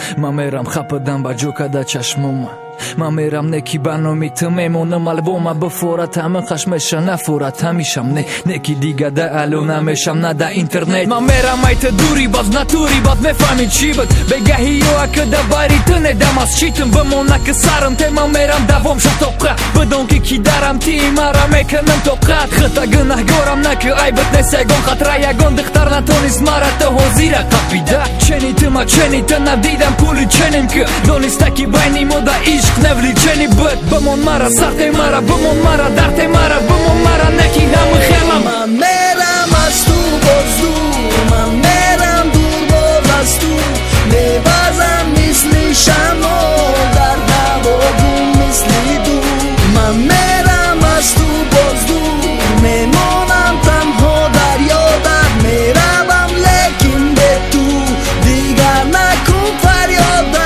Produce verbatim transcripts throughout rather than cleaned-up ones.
Մամերամ խապը դամբաջոկա դա չաշմոմա Մամերամ նեքի բանոմի թմեմոնը մալվոմա բֆորա թամը խաշմեշանա ֆորա թամիշամ 네 նեքի դիգա դա ալոնա մեշամնա դա ինտերնետ Մամերամ այդը դուրի բաց նատուրի բաց մե ֆամի չիբտ բեգահի յոակը դա բարի տնե դամաս չիտն բմոնակը սարն թե մամերամ դավում շատոկա բդոնքի քիդարամ թի մարամ եկնեմ տոկա խտա գնահ գորամ նակը այբտ նեսեգոն խատրայագոն դխտարնատոնիս մարատը հոզիրա կապիդա չենի թմա չենի տնա դիդամ պուլի չենիմ կը դոնիստակի բայնի մոդա իշկ նևլի չենի բտ բմոն մարա սարտե մարա բմոն մարա դարտե մարա բմոն մարա նեքի համը խելամ Մամերամ աստու բոզդու մամերամ դուր բոզաստու მე բազամ միսլի շամո դարդավոգում միսլի դու մամերամ աստու բոզդու მე մոնամ տամ հոդար յոդար մերավամ լեկին դետու դիգանա կուպար յոդար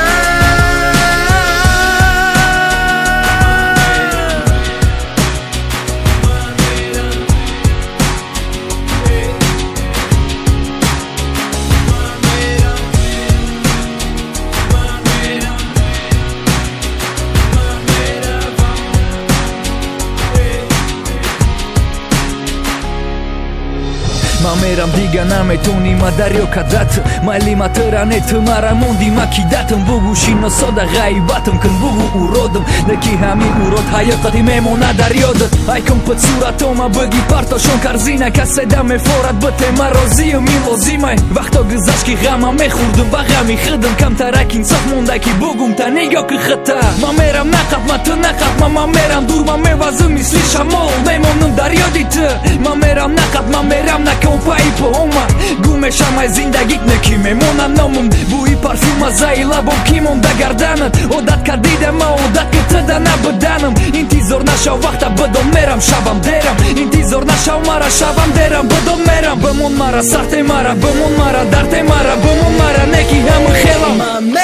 Մամերամ դիգանամ է տունի մադարյո կադատ Մայլի մատրանե թմարամոնդի մակիդատն բուգուշինո սոդա գայի բատմ կնբուգու ուրոդմ Նեքի համի ուրոդ հայը կտի մեմոնա դարյոդը Այքոն պծուրա տոմա բգի պարտո շոն կարզինա Կասեդամ է ֆորատ բտե մարոզիը միլոզիմ այ Վախտո գզաշկի ғամա մե խուրդում բաղամի խդմ Կամ տարակին ծախ մոնդակի բուգում տանի գոկը խտա Մամերամ նախատ մատը նախատ մամերամ դուր մամե վազում իսլի շամոլ Մեմոնում դարյոդիտը Մամերամ նախատ մամերամ նակո Պայի պոհոմա գում է շամայ զինդագիք նքի մեմոնա նոմում Բուի պարֆումա զայլա բոքիմոն դա գարդանըտ Օդատ կադիդեմա օդատ կտդանա բդանım Ինտի զորնա շավ վախտա բդոմ մերամ շավամ դերամ Ինտի զորնա շավ մարա շավամ դերամ բդոմ մերամ Բմոն մարա սարտե մարա բմոն մարա դարտե մարա բմոն մարա նեքի համը խելամ